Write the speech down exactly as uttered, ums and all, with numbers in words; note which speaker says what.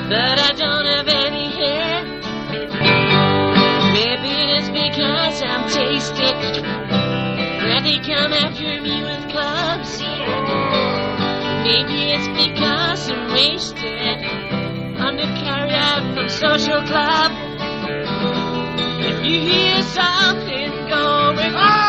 Speaker 1: but I don't have any hair. Maybe it's because I'm tasted. They come after me with clubs. Maybe it's because I'm wasted. Under carry out from social club. If you hear something going on,